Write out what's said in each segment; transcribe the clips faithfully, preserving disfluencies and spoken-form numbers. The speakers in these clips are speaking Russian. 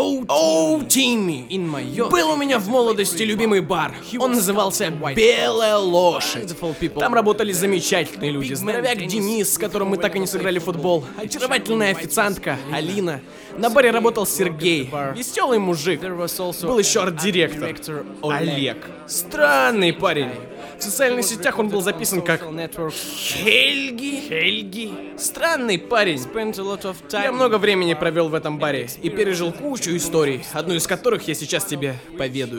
Оу, Тимми! Был у меня в молодости любимый бар. Он назывался «Белая лошадь». Там работали замечательные люди. Здоровяк Денис, с которым мы так и не сыграли в футбол. Очаровательная официантка Алина. На баре работал Сергей. Веселый мужик. Был еще арт-директор Олег. Странный парень. В социальных сетях он был записан как Хельги. Хельги. Странный парень. Я много времени провел в этом баре и пережил кучу историй, одну из которых я сейчас тебе поведаю.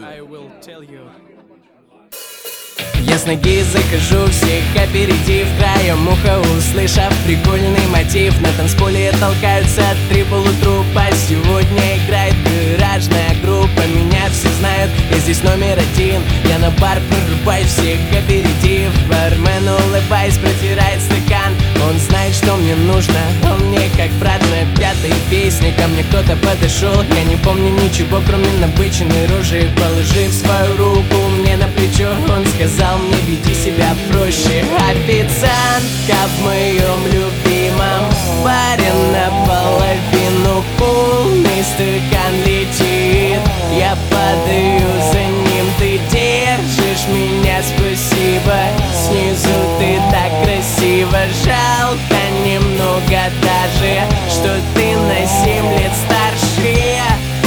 Я с ноги захожу, всех опередив, краем уха услышав прикольный мотив. На танцполе толкаются три полутрупа. Сегодня играет гаражная группа. Меня все знают, я здесь номер один. Я на бар прорубаюсь, всех опередив. Бармен, улыбаясь, протирает стакан. Он знает, что мне нужно, он мне как брат. На пятой песне ко мне кто-то подошел. Я не помню ничего, кроме набыченной рожи. Положив свою руку мне на плечо, он сказал мне: веди себя проще. Официантка в моем любимом баре наполовину полный стакан летит. Я падаю за ним, ты держишь меня, спасибо. Снизу ты так красиво, жалко немного даже, что ты на семь лет старше.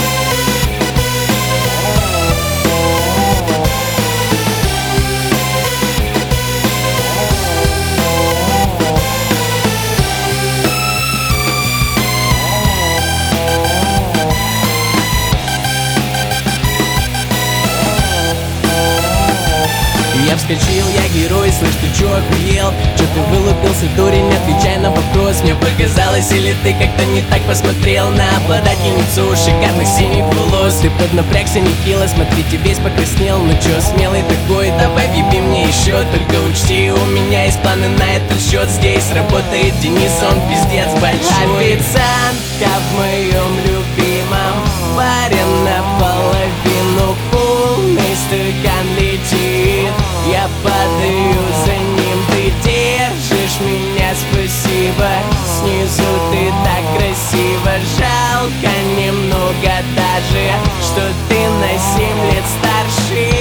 Я вскочил, я герой, слышь, ты чё охуел? Чё ты вылупился, дурень, отвечай на вопрос. Мне показалось, или ты как-то не так посмотрел на обладательницу шикарных синих волос? Ты поднапрягся нехило, смотри, ты весь покраснел. Ну чё, смелый такой, давай въеби мне еще. Только учти, у меня есть планы на этот счет. Здесь работает Денис, он пиздец большой. Официантка в моем любимом баре наполовину полный стакан летит. Я падаю за ним, ты держишь меня, спасибо. Снизу ты так красиво, жалко немного даже, что ты на семь лет старше.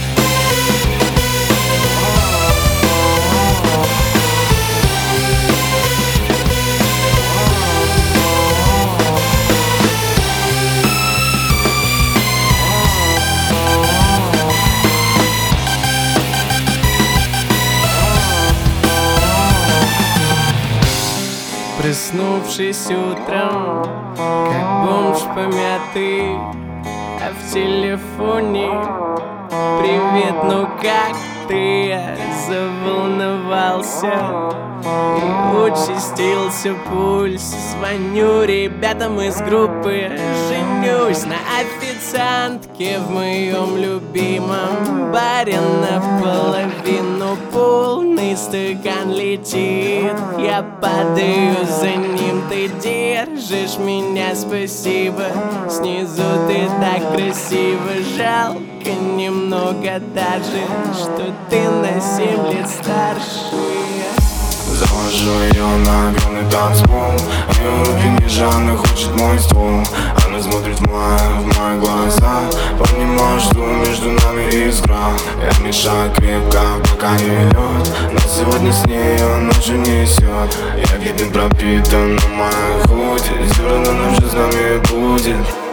Проснувшись утром, как бомж помятый, а в телефоне: привет, ну как ты? Я заволновался и участился пульс. Звоню ребятам из группы, женюсь на официантке в моем любимом баре. Наполовину полный стакан летит. Я падаю за ним, ты держишь меня, спасибо. Снизу ты так красиво, жалко немного даже, что ты на семь лет старше. Завожу ее на огромный танцпол. Ее руки не жадно хочет мой ствол. Она смотрит в мои, в мои глаза. Понимаю, что между нами искра. Я мешаю крепко, пока не лед. Но сегодня с ней он ночью несет. Я виден пропитан на моей худе. Зерно нам же с нами будет.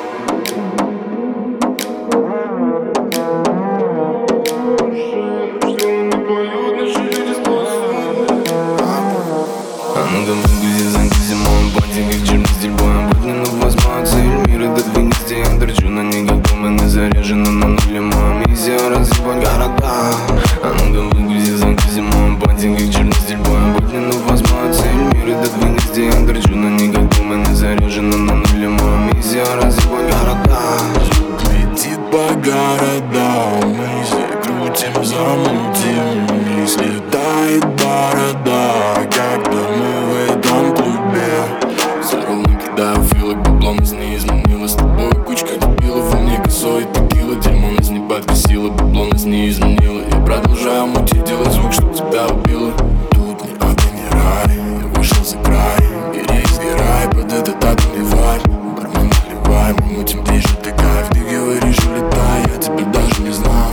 Заряжена на нуле, моя миссия разъебать города. А ну-ка выгрузи загрузи мой ботинок, как черный стиль боя. Будни, ну возьму цель, мир этот вынести. Я дрочу на никак, у меня заряжена на нуле, моя миссия разъебать города. Звук летит по городам, мы все крутим, замутим. И слетает борода, когда мы в этом клубе. За рулом кидаю филок, баблом из не изменилось. С тобой кучка дебилов, у меня косой текила. Дерьмо нас не подкосило, бабло нас не изменило. Я продолжаю мутить, делать звук, чтоб тебя убило. Тут не авто, не рай, я вышел за край. Бери, сгорай, под этот атом ливарь. Бармен наливай. вайб, мы мутим ближе, ты кайф. Ты говоришь, улетай, я тебя даже не знаю.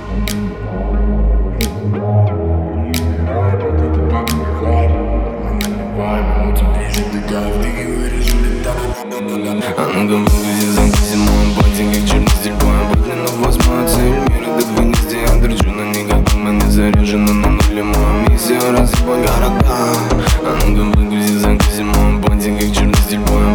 А ну-ка выгрузи замки зимой, бантик как черный стиль боя. Быдленно восьмая цель мира, до две нести я дрочу. Но никак мы не заряжены на нуле. Моя миссия разъебать города. А ну-ка выгрузи замки зимой, бантик как черный стиль боя.